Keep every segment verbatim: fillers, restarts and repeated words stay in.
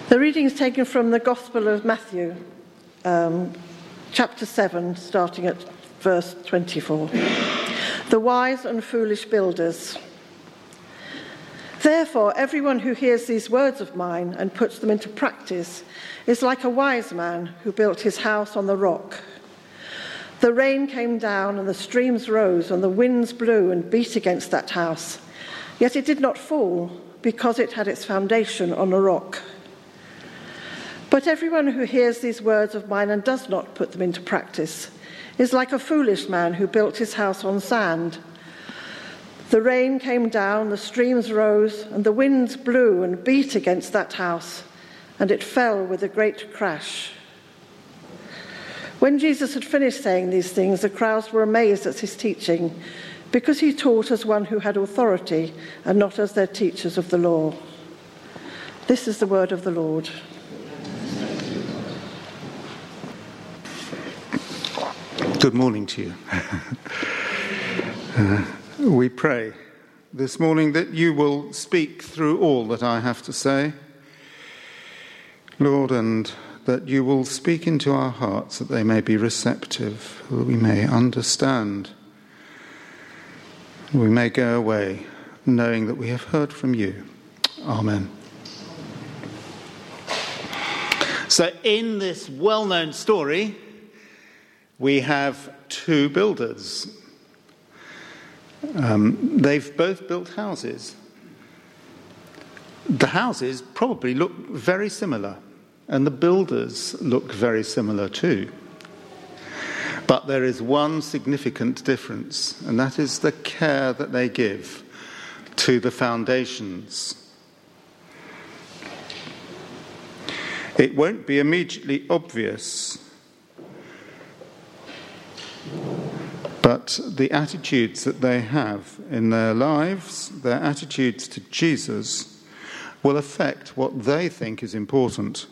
The reading is taken from the Gospel of Matthew, um, chapter seven, starting at verse twenty-four. The wise and foolish builders. Therefore, everyone who hears these words of mine and puts them into practice is like a wise man who built his house on the rock. The rain came down and the streams rose and the winds blew and beat against that house. Yet it did not fall because it had its foundation on a rock. But everyone who hears these words of mine and does not put them into practice is like a foolish man who built his house on sand. The rain came down, the streams rose, and the winds blew and beat against that house, and it fell with a great crash. When Jesus had finished saying these things, the crowds were amazed at his teaching, because he taught as one who had authority and not as their teachers of the law. This is the word of the Lord. Good morning to you. uh, we pray this morning that you will speak through all that I have to say, Lord, and that you will speak into our hearts that they may be receptive, that we may understand, we may go away knowing that we have heard from you. Amen. So in this well-known story, we have two builders. Um, they've both built houses. The houses probably look very similar, and the builders look very similar too. But there is one significant difference, and that is the care that they give to the foundations. It won't be immediately obvious, but the attitudes that they have in their lives, their attitudes to Jesus, will affect what they think is important.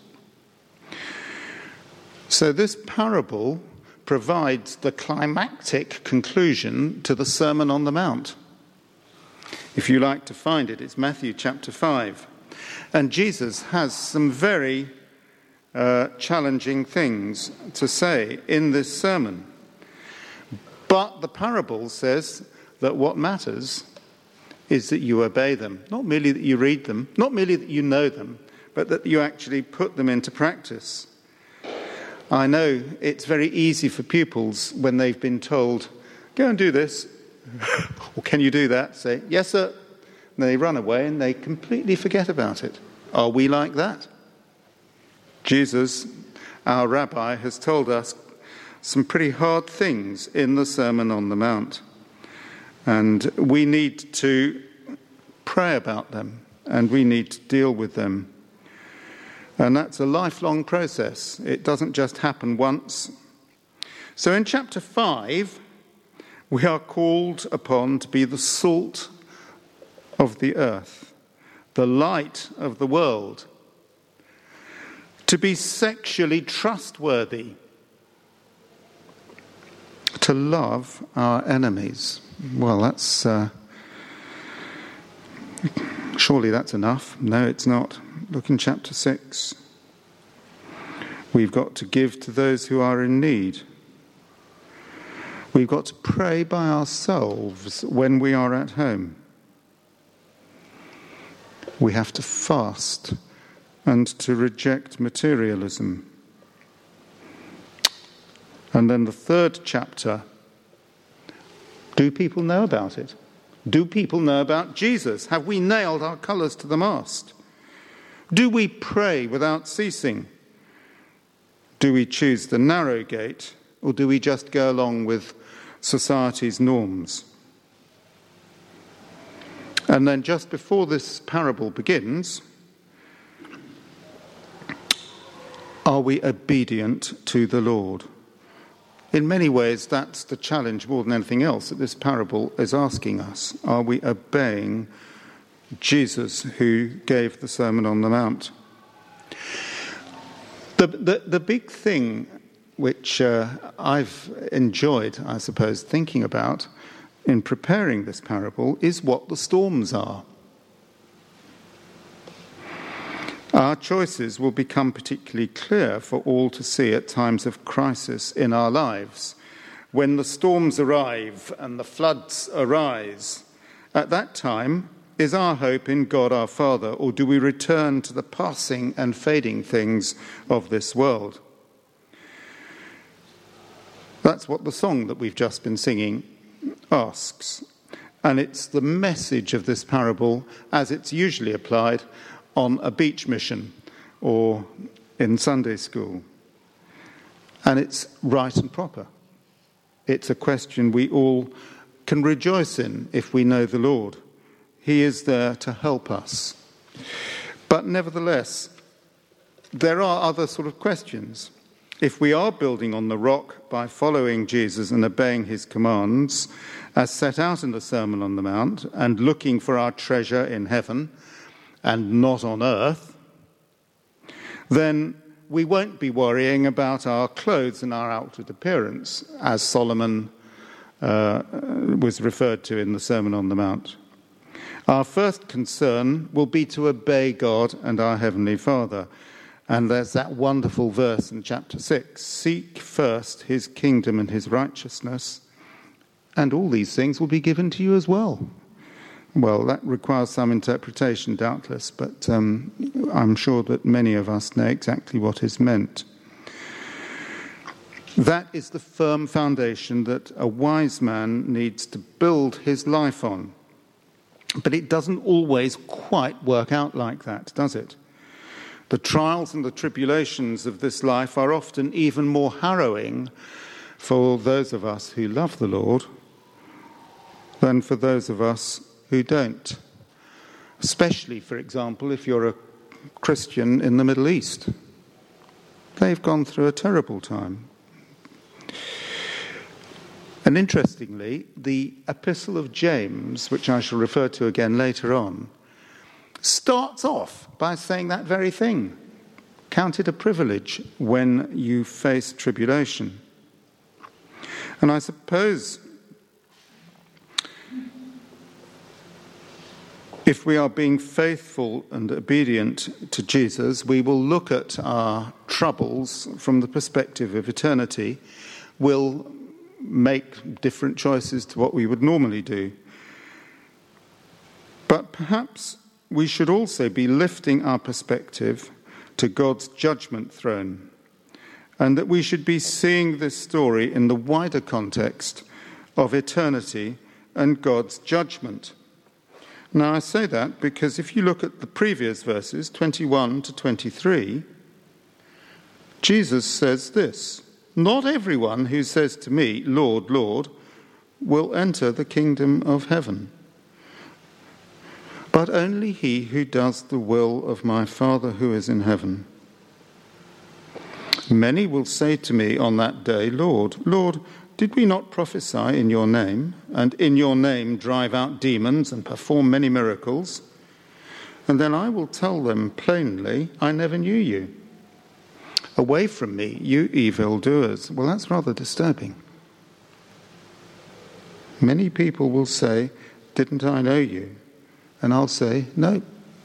So this parable provides the climactic conclusion to the Sermon on the Mount. If you like to find it, it's Matthew chapter five. And Jesus has some very uh, challenging things to say in this sermon. But the parable says that what matters is that you obey them. Not merely that you read them, not merely that you know them, but that you actually put them into practice. I know it's very easy for pupils when they've been told, go and do this, or can you do that? Say, yes, sir. And they run away and they completely forget about it. Are we like that? Jesus, our rabbi, has told us some pretty hard things in the Sermon on the Mount. And we need to pray about them, and we need to deal with them. And that's a lifelong process. It doesn't just happen once. So in chapter five, we are called upon to be the salt of the earth, the light of the world, to be sexually trustworthy, to love our enemies. Well, that's uh, surely that's enough. No, it's not. Look in chapter six. We've got to give to those who are in need. We've got to pray by ourselves when we are at home. We have to fast and to reject materialism. And then the third chapter, do people know about it? Do people know about Jesus? Have we nailed our colours to the mast? Do we pray without ceasing? Do we choose the narrow gate, or do we just go along with society's norms? And then just before this parable begins, are we obedient to the Lord? In many ways, that's the challenge more than anything else that this parable is asking us. Are we obeying Jesus, who gave the Sermon on the Mount? The, the, the big thing which uh, I've enjoyed, I suppose, thinking about in preparing this parable is what the storms are. Our choices will become particularly clear for all to see at times of crisis in our lives. When the storms arrive and the floods arise, at that time, is our hope in God our Father, or do we return to the passing and fading things of this world? That's what the song that we've just been singing asks. And it's the message of this parable as it's usually applied on a beach mission or in Sunday school. And it's right and proper. It's a question we all can rejoice in if we know the Lord. He is there to help us. But nevertheless, there are other sort of questions. If we are building on the rock by following Jesus and obeying his commands, as set out in the Sermon on the Mount, and looking for our treasure in heaven and not on earth, then we won't be worrying about our clothes and our outward appearance, as Solomon uh, was referred to in the Sermon on the Mount. Our first concern will be to obey God and our Heavenly Father. And there's that wonderful verse in chapter six, seek first his kingdom and his righteousness, and all these things will be given to you as well. Well, that requires some interpretation, doubtless, but um, I'm sure that many of us know exactly what is meant. That is the firm foundation that a wise man needs to build his life on. But it doesn't always quite work out like that, does it? The trials and the tribulations of this life are often even more harrowing for those of us who love the Lord than for those of us who don't. Especially, for example, if you're a Christian in the Middle East. They've gone through a terrible time. And interestingly, the Epistle of James, which I shall refer to again later on, starts off by saying that very thing. Count it a privilege when you face tribulation. And I suppose if we are being faithful and obedient to Jesus, we will look at our troubles from the perspective of eternity. We'll make different choices to what we would normally do. But perhaps we should also be lifting our perspective to God's judgment throne, and that we should be seeing this story in the wider context of eternity and God's judgment. Now, I say that because if you look at the previous verses, twenty-one to twenty-three, Jesus says this, "Not everyone who says to me, 'Lord, Lord,' will enter the kingdom of heaven, but only he who does the will of my Father who is in heaven. Many will say to me on that day, 'Lord, Lord, did we not prophesy in your name, and in your name drive out demons and perform many miracles?' And then I will tell them plainly, 'I never knew you. Away from me, you evildoers.'" Well, that's rather disturbing. Many people will say, "Didn't I know you?" And I'll say, "No."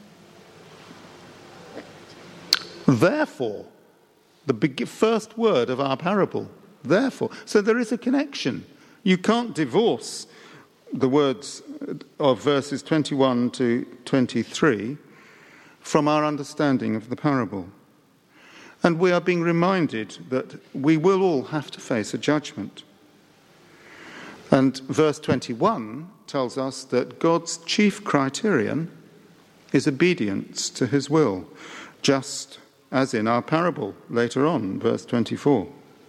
Therefore, the big first word of our parable, therefore. So there is a connection. You can't divorce the words of verses twenty-one to twenty-three from our understanding of the parable. And we are being reminded that we will all have to face a judgment. And verse twenty-one tells us that God's chief criterion is obedience to his will, just as in our parable later on, verse twenty-four.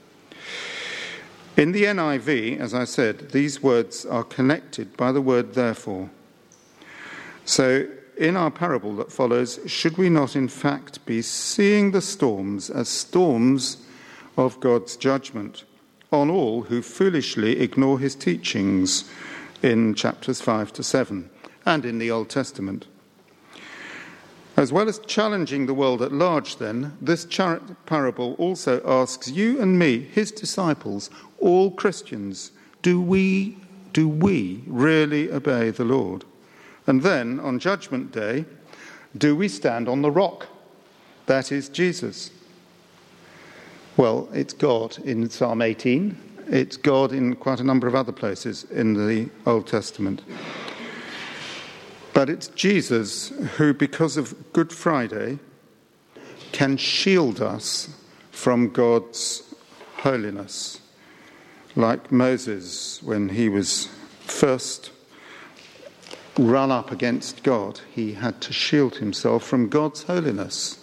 In the N I V, as I said, these words are connected by the word therefore. So in our parable that follows, should we not in fact be seeing the storms as storms of God's judgment on all who foolishly ignore his teachings in chapters five to seven and in the Old Testament? As well as challenging the world at large, then, this char- parable also asks you and me, his disciples, all Christians, do we, do we really obey the Lord? And then, on Judgment Day, do we stand on the rock That is Jesus. Well, it's God in Psalm eighteen. It's God in quite a number of other places in the Old Testament. But it's Jesus who, because of Good Friday, can shield us from God's holiness. Like Moses, when he was first run up against God, he had to shield himself from God's holiness.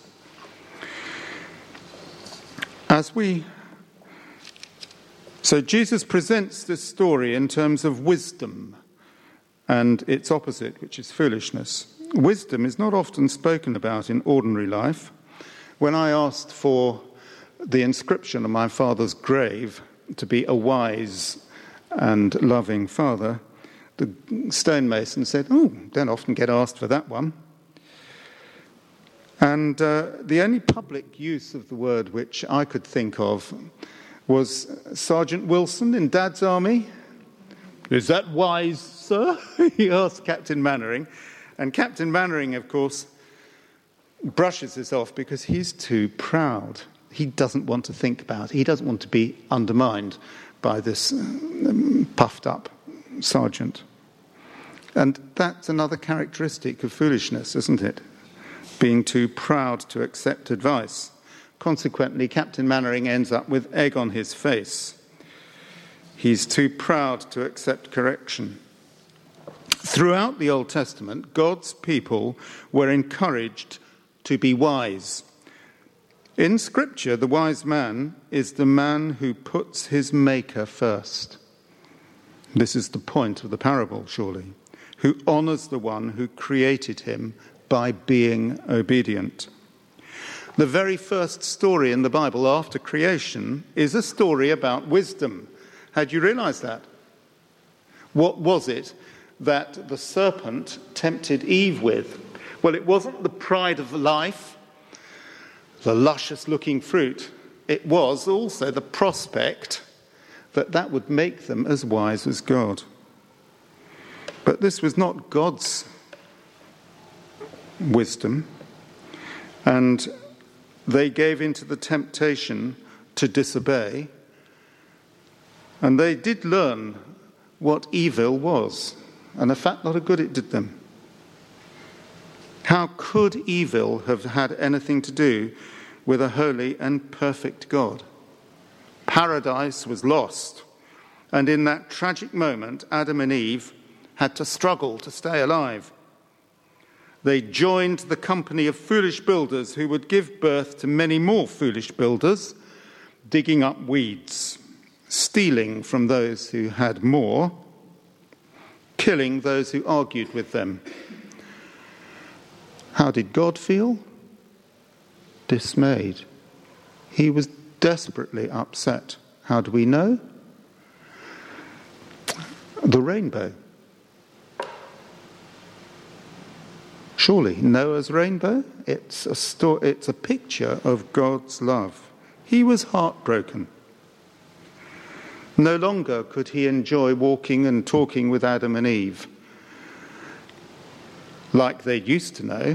As we... So Jesus presents this story in terms of wisdom and its opposite, which is foolishness. Wisdom is not often spoken about in ordinary life. When I asked for the inscription on my father's grave to be a wise and loving father, the stonemason said, "Oh, don't often get asked for that one." And uh, the only public use of the word which I could think of was Sergeant Wilson in Dad's Army. "Is that wise, sir?" he asked Captain Mannering. And Captain Mannering, of course, brushes this off because he's too proud. He doesn't want to think about it. He doesn't want to be undermined by this um, puffed-up sergeant. And that's another characteristic of foolishness, isn't it? Being too proud to accept advice. Consequently, Captain Mannering ends up with egg on his face. He's too proud to accept correction. Throughout the Old Testament, God's people were encouraged to be wise. In Scripture, the wise man is the man who puts his maker first. This is the point of the parable, surely. Who honours the one who created him by being obedient. The very first story in the Bible after creation is a story about wisdom. Had you realised that? What was it that the serpent tempted Eve with? Well, it wasn't the pride of life, the luscious-looking fruit. It was also the prospect that that would make them as wise as God. But this was not God's wisdom, and they gave into the temptation to disobey, and they did learn what evil was, and a fat lot of good it did them. How could evil have had anything to do with a holy and perfect God? Paradise was lost, and in that tragic moment, Adam and Eve had to struggle to stay alive. They joined the company of foolish builders who would give birth to many more foolish builders, digging up weeds, stealing from those who had more, killing those who argued with them. How did God feel? Dismayed. He was desperately upset. How do we know? The rainbow. Surely, Noah's rainbow, it's a sto- it's a picture of God's love. He was heartbroken. No longer could he enjoy walking and talking with Adam and Eve like they used to know.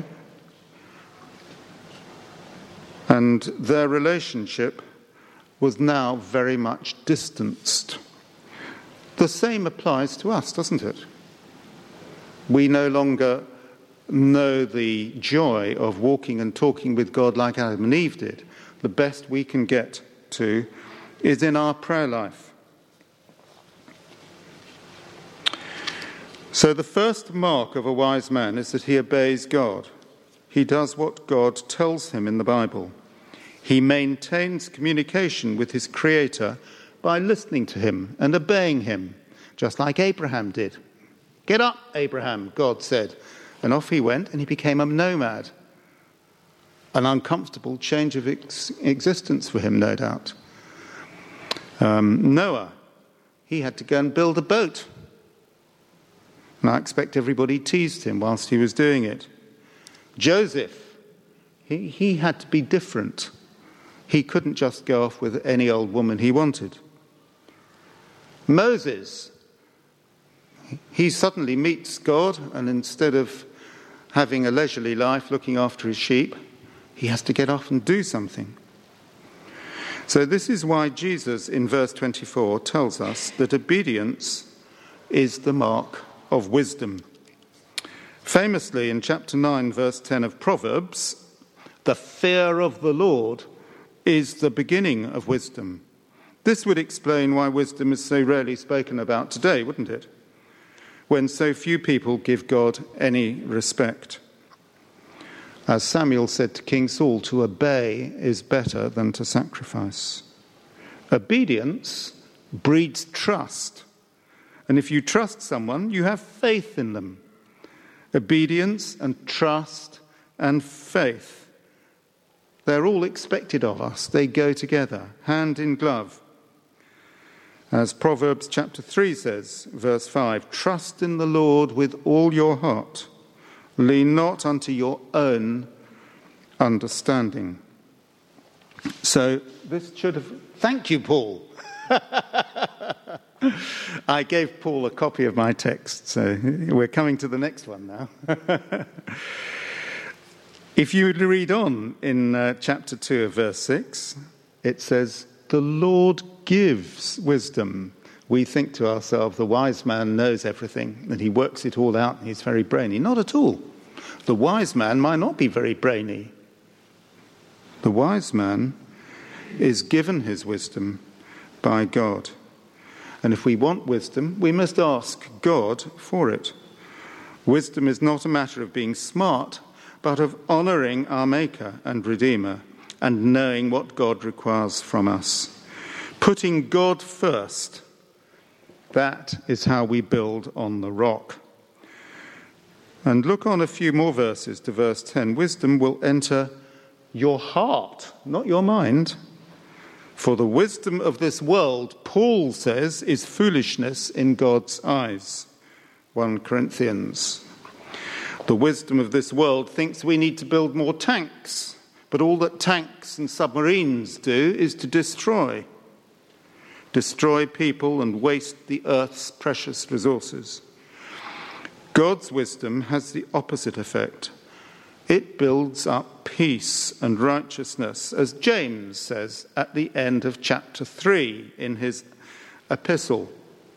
And their relationship was now very much distanced. The same applies to us, doesn't it? We no longer know the joy of walking and talking with God like Adam and Eve did. The best we can get to is in our prayer life. So the first mark of a wise man is that he obeys God. He does what God tells him in the Bible. He maintains communication with his Creator by listening to him and obeying him, just like Abraham did. "Get up, Abraham," God said. And off he went, and he became a nomad. An uncomfortable change of ex- existence for him, no doubt. Um, Noah, he had to go and build a boat. And I expect everybody teased him whilst he was doing it. Joseph, he, he had to be different. He couldn't just go off with any old woman he wanted. Moses, he suddenly meets God, and instead of having a leisurely life looking after his sheep, He has to get off and do something. So this is why Jesus, in verse twenty-four, tells us that obedience is the mark of wisdom. Famously, in chapter nine, verse ten of Proverbs, the fear of the Lord is the beginning of wisdom. This would explain why wisdom is so rarely spoken about today, wouldn't it? When so few people give God any respect. As Samuel said to King Saul, to obey is better than to sacrifice. Obedience breeds trust. And if you trust someone, you have faith in them. Obedience and trust and faith, they're all expected of us. They go together, hand in glove. As Proverbs chapter three says, verse five, trust in the Lord with all your heart. Lean not unto your own understanding. So this should have... Thank you, Paul. I gave Paul a copy of my text, so we're coming to the next one now. If you read on in uh, chapter two of verse six, it says, the Lord gives wisdom. We think to ourselves, the wise man knows everything, and he works it all out, and he's very brainy. Not at all. The wise man might not be very brainy. The wise man is given his wisdom by God. And if we want wisdom, we must ask God for it. Wisdom is not a matter of being smart, but of honouring our Maker and Redeemer and knowing what God requires from us. Putting God first, that is how we build on the rock. And look on a few more verses to verse ten. Wisdom will enter your heart, not your mind. For the wisdom of this world, Paul says, is foolishness in God's eyes. First Corinthians. The wisdom of this world thinks we need to build more tanks, but all that tanks and submarines do is to destroy. Destroy people and waste the earth's precious resources. God's wisdom has the opposite effect. It builds up peace and righteousness, as James says at the end of chapter three in his epistle.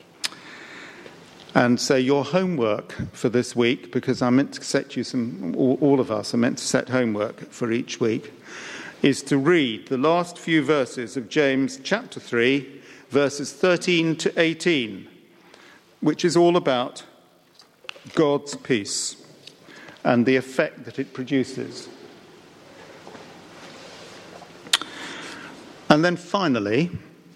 And so your homework for this week, because I meant to set you some, all of us are meant to set homework for each week, is to read the last few verses of James chapter three, verses thirteen to eighteen, which is all about God's peace and the effect that it produces. And then finally,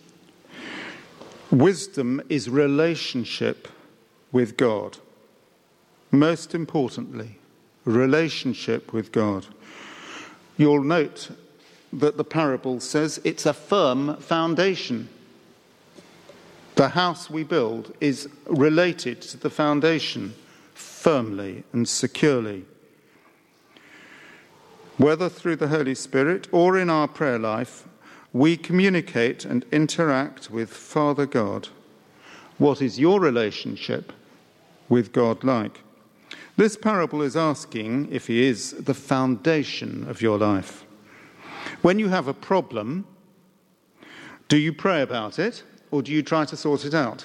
wisdom is relationship with God. Most importantly, relationship with God. You'll note that the parable says it's a firm foundation. The house we build is related to the foundation firmly and securely. Whether through the Holy Spirit or in our prayer life, we communicate and interact with Father God. What is your relationship with God like? This parable is asking if he is the foundation of your life. When you have a problem, do you pray about it or do you try to sort it out?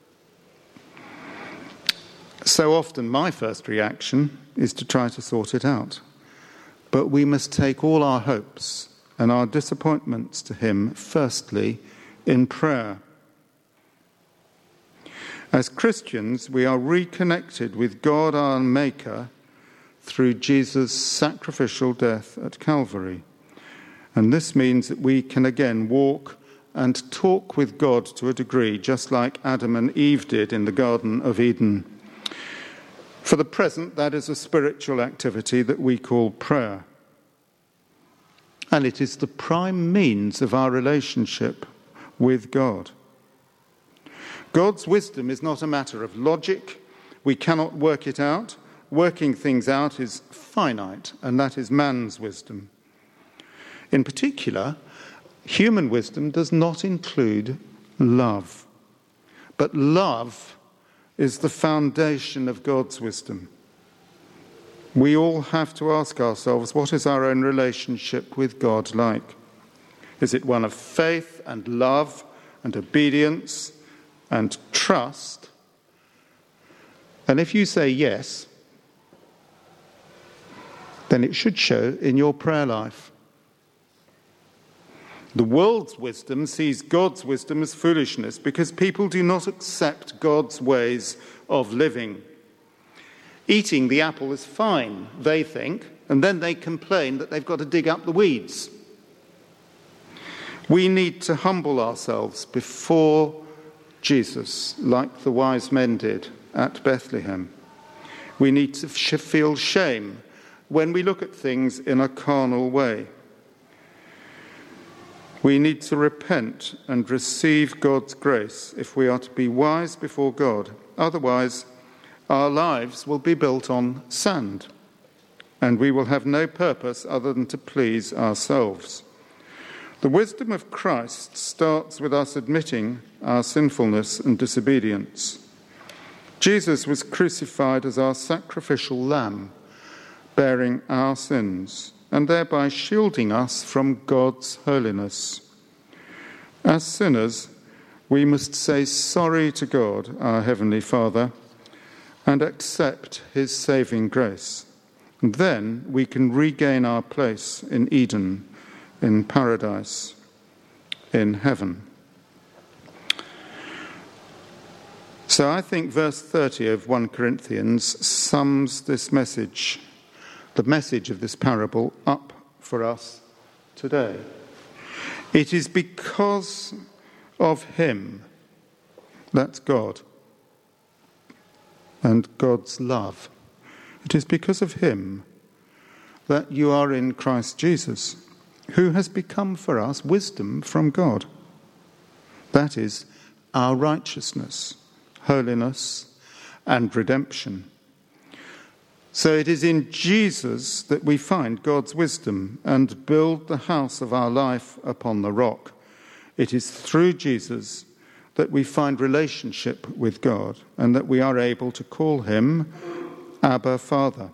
So often my first reaction is to try to sort it out. But we must take all our hopes and our disappointments to him, firstly, in prayer. As Christians, we are reconnected with God our Maker through Jesus' sacrificial death at Calvary. And this means that we can again walk and talk with God to a degree, just like Adam and Eve did in the Garden of Eden. For the present, that is a spiritual activity that we call prayer. And it is the prime means of our relationship with God. God's wisdom is not a matter of logic. We cannot work it out. Working things out is finite, and that is man's wisdom. In particular, human wisdom does not include love. But love is the foundation of God's wisdom. We all have to ask ourselves, what is our own relationship with God like? Is it one of faith and love and obedience and trust? And if you say yes, then it should show in your prayer life. The world's wisdom sees God's wisdom as foolishness because people do not accept God's ways of living. Eating the apple is fine, they think, and then they complain that they've got to dig up the weeds. We need to humble ourselves before Jesus, like the wise men did at Bethlehem. We need to feel shame when we look at things in a carnal way. We need to repent and receive God's grace if we are to be wise before God. Otherwise, our lives will be built on sand, and we will have no purpose other than to please ourselves. The wisdom of Christ starts with us admitting our sinfulness and disobedience. Jesus was crucified as our sacrificial lamb, bearing our sins, and thereby shielding us from God's holiness. As sinners, we must say sorry to God, our Heavenly Father, and accept his saving grace. And then we can regain our place in Eden, in paradise, in heaven. So I think verse thirty of First Corinthians sums this message, the message of this parable, up for us today. It is because of him, that's God, and God's love. It is because of him that you are in Christ Jesus, who has become for us wisdom from God. That is our righteousness, holiness, and redemption. So it is in Jesus that we find God's wisdom and build the house of our life upon the rock. It is through Jesus that we find relationship with God and that we are able to call him Abba, Father.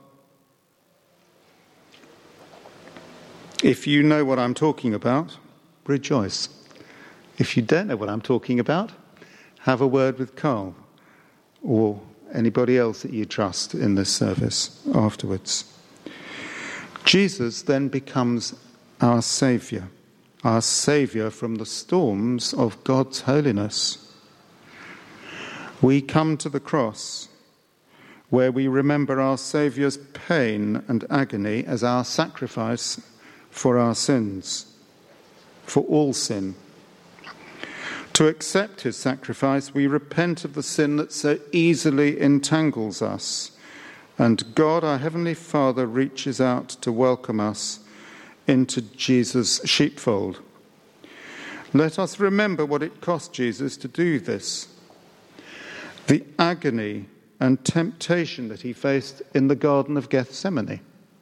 If you know what I'm talking about, rejoice. If you don't know what I'm talking about, have a word with Carl or anybody else that you trust in this service afterwards. Jesus then becomes our Saviour, our Saviour from the storms of God's holiness. We come to the cross where we remember our Saviour's pain and agony as our sacrifice for our sins, for all sin. To accept his sacrifice, we repent of the sin that so easily entangles us, and God, our Heavenly Father, reaches out to welcome us into Jesus' sheepfold. Let us remember what it cost Jesus to do this, the agony and temptation that he faced in the Garden of Gethsemane.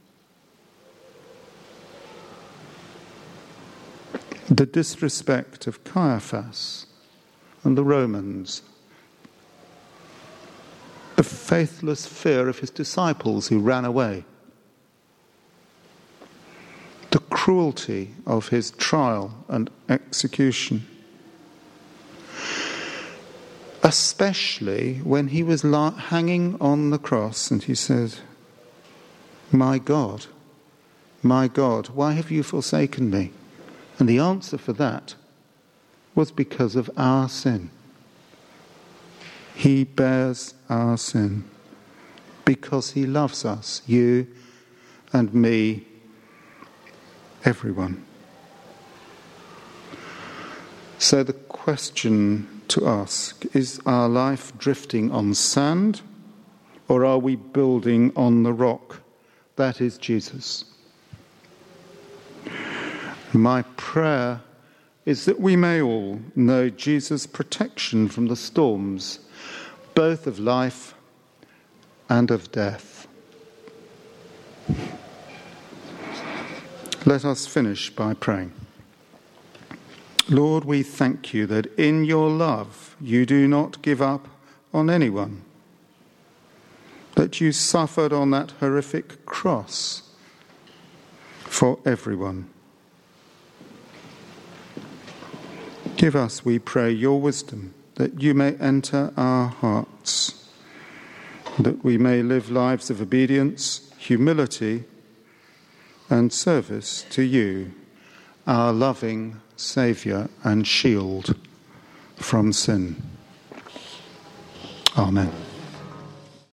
The disrespect of Caiaphas and the Romans. The faithless fear of his disciples who ran away. The cruelty of his trial and execution. Especially when he was hanging on the cross and he said, "My God, my God, why have you forsaken me?" And the answer for that was because of our sin. He bears our sin because he loves us, you and me, everyone. So the question to ask, is our life drifting on sand, or are we building on the rock? That is Jesus. My prayer is that we may all know Jesus' protection from the storms, both of life and of death. Let us finish by praying. Lord, we thank you that in your love you do not give up on anyone. that you suffered on that horrific cross for everyone. Give us, we pray, your wisdom, that you may enter our hearts, that we may live lives of obedience, humility, and service to you, our loving Saviour and shield from sin. Amen.